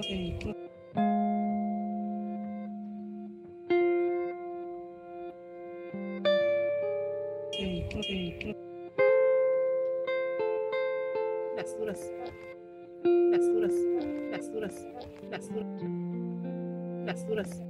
Las duras, las duras, las duras, las duras, las duras.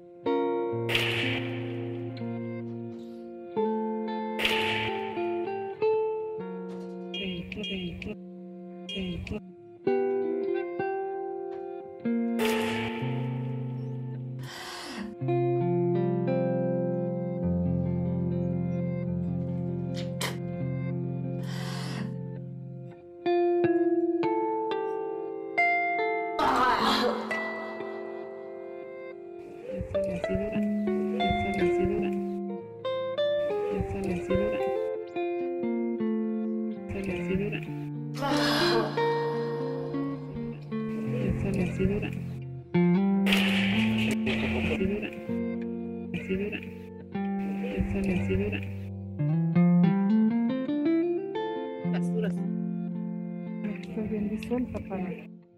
Las duras. Estoy bien disuelta, pana.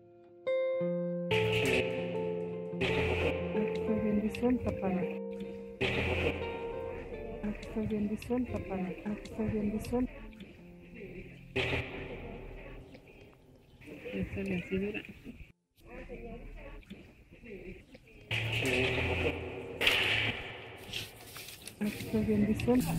Estoy bien disuelta, pana. Estoy bien disuelta, pana. Estoy bien disuelta. Estoy bien disuelta.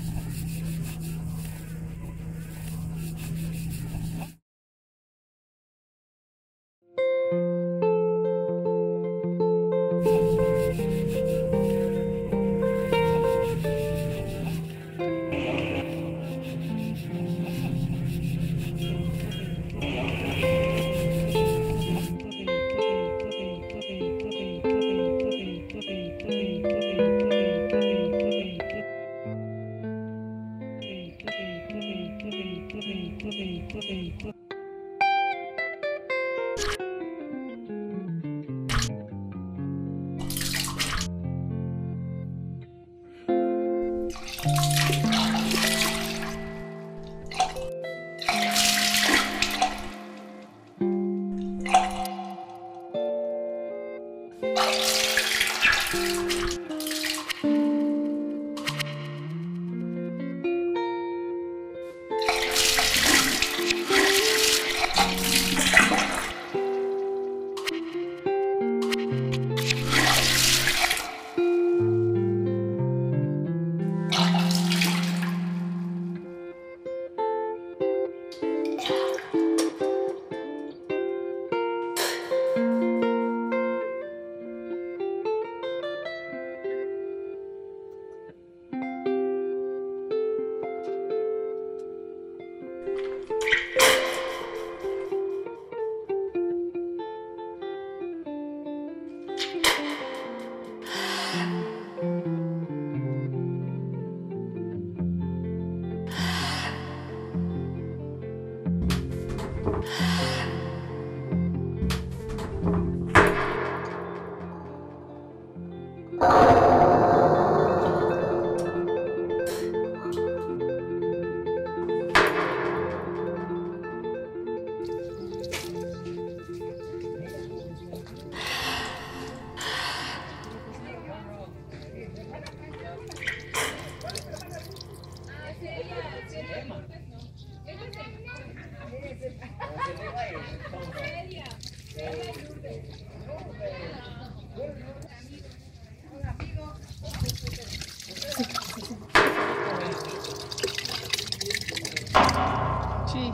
Sí.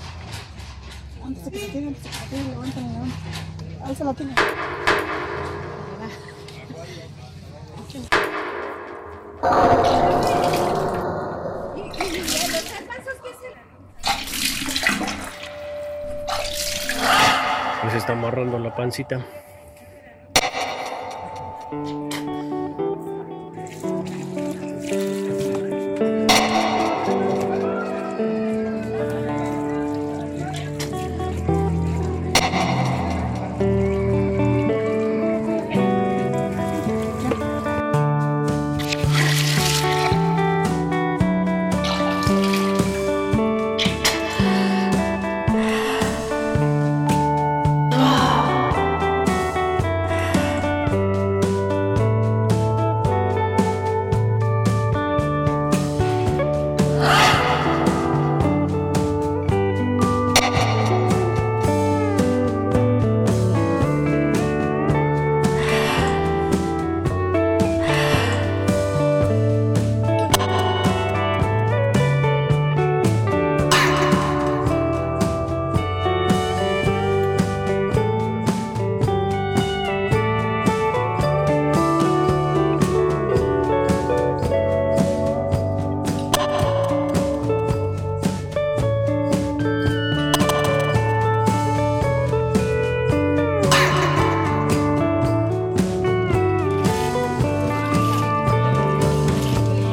Antes de que se tire, levántala. Ahí se la tiene. Pues está amarrando la pancita.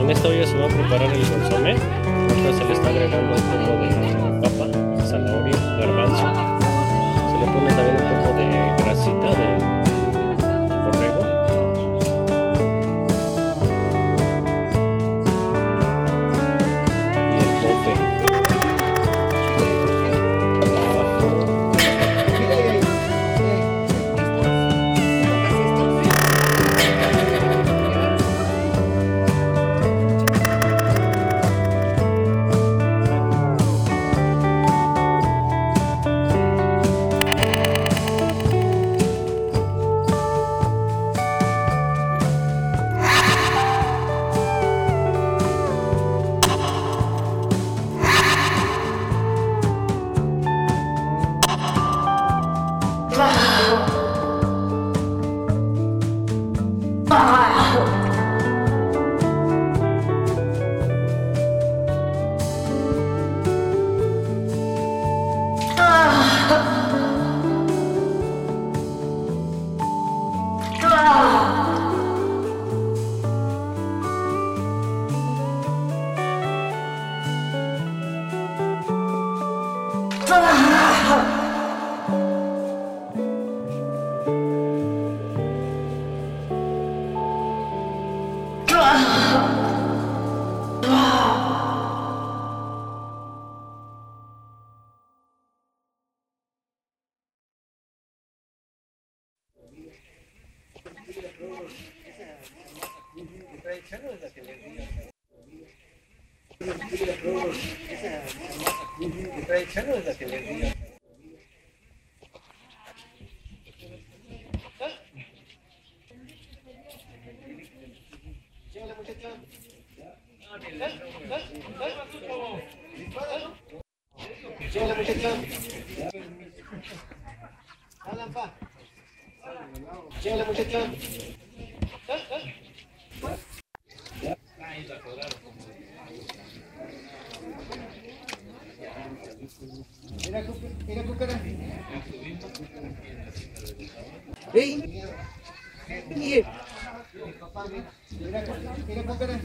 En esta olla se va a preparar el consomé. Ahorita se le está agregando un poco de papa, zanahoria, garbanzo. Se le pone también un poco de grasita de borrego. Y el bote. Mira, Cúcara. ¡Ey! Mira, Cúcara.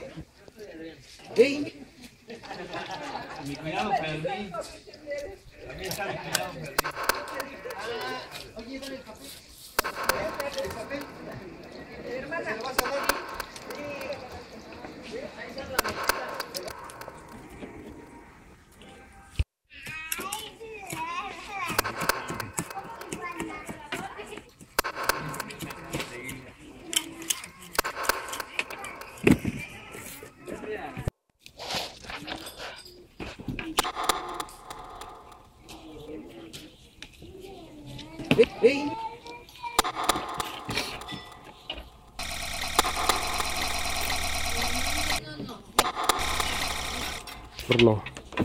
¡Ey! Mi cuñado perdí. También está mi cuñado perdí. Oye, dame el papel. ¿El papel? Hermana. ¿Se lo vas a dar? ¡Ey! Horno.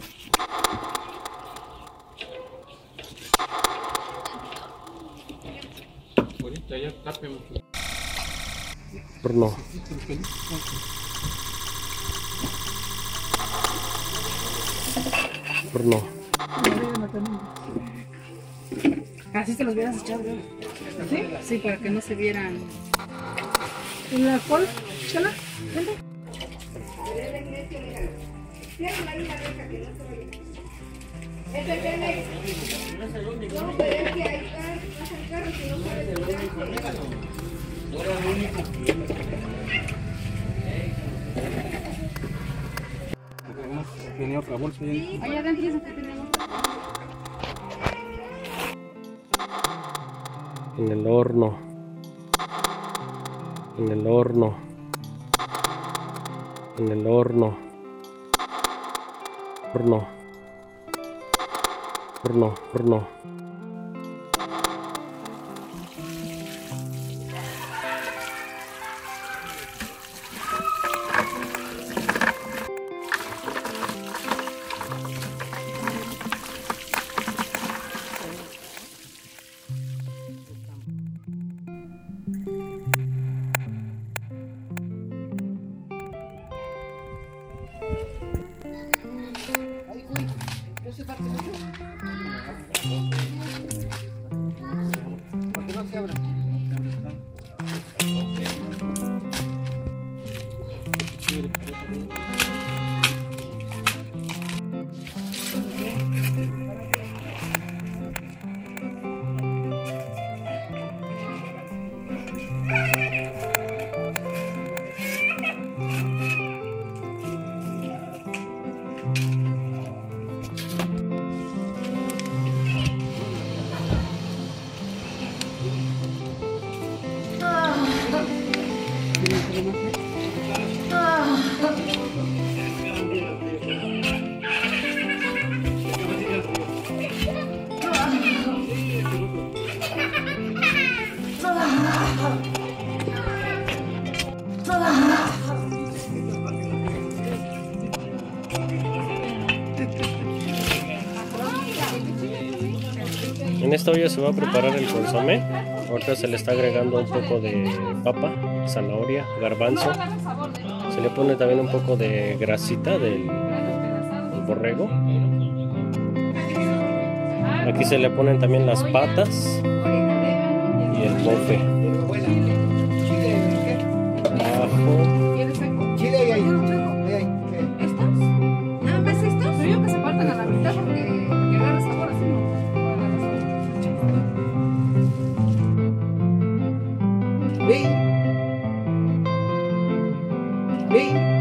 Ahorita ya tápeme. Horno. Horno. Así te los hubieras echado, ¿no? ¿Sí? Sí, para que no se vieran. ¿Y la alcohol? ¿Chala? ¿Vente? Tenía otra bolsa ahí. Allá adentro ya se te tenemos. En el horno. En el horno. En el horno. Horno. Horno. Horno. Ahí, güey. ¿No se parte mucho? Para que no se abra. Sí, En esta olla se va a preparar el consomé. Ahorita se le está agregando un poco de papa, zanahoria, garbanzo. Se le pone también un poco de grasita del borrego. Aquí se le ponen también las patas y el bofe. Ajo. ¿Quieres seco? Chile y ahí. Ahí. ¿Estos? ¿Nada más estos? Pero yo que se partan a la mitad porque agarra sabor así, ¿no? Ven. Ven.